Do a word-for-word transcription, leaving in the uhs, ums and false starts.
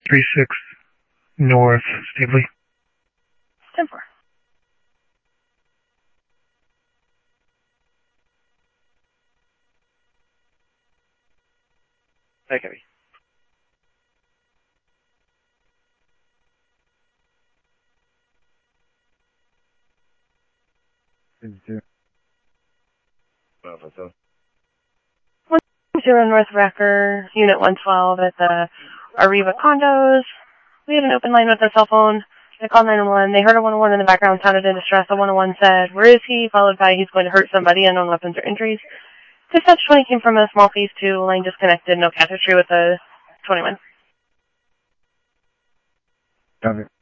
three six North, Stavely. ten four. Okay. one zero North Wrecker, Unit one twelve at the Arriva condos. We had an open line with a cell phone. They called nine one one. They heard a one oh one in the background, sounded in distress. The one oh one said, "Where is he?" Followed by, "He's going to hurt somebody, unknown weapons or injuries." Dispatch twenty came from a small phase two, line disconnected, no casualty with the twenty-one. Copy.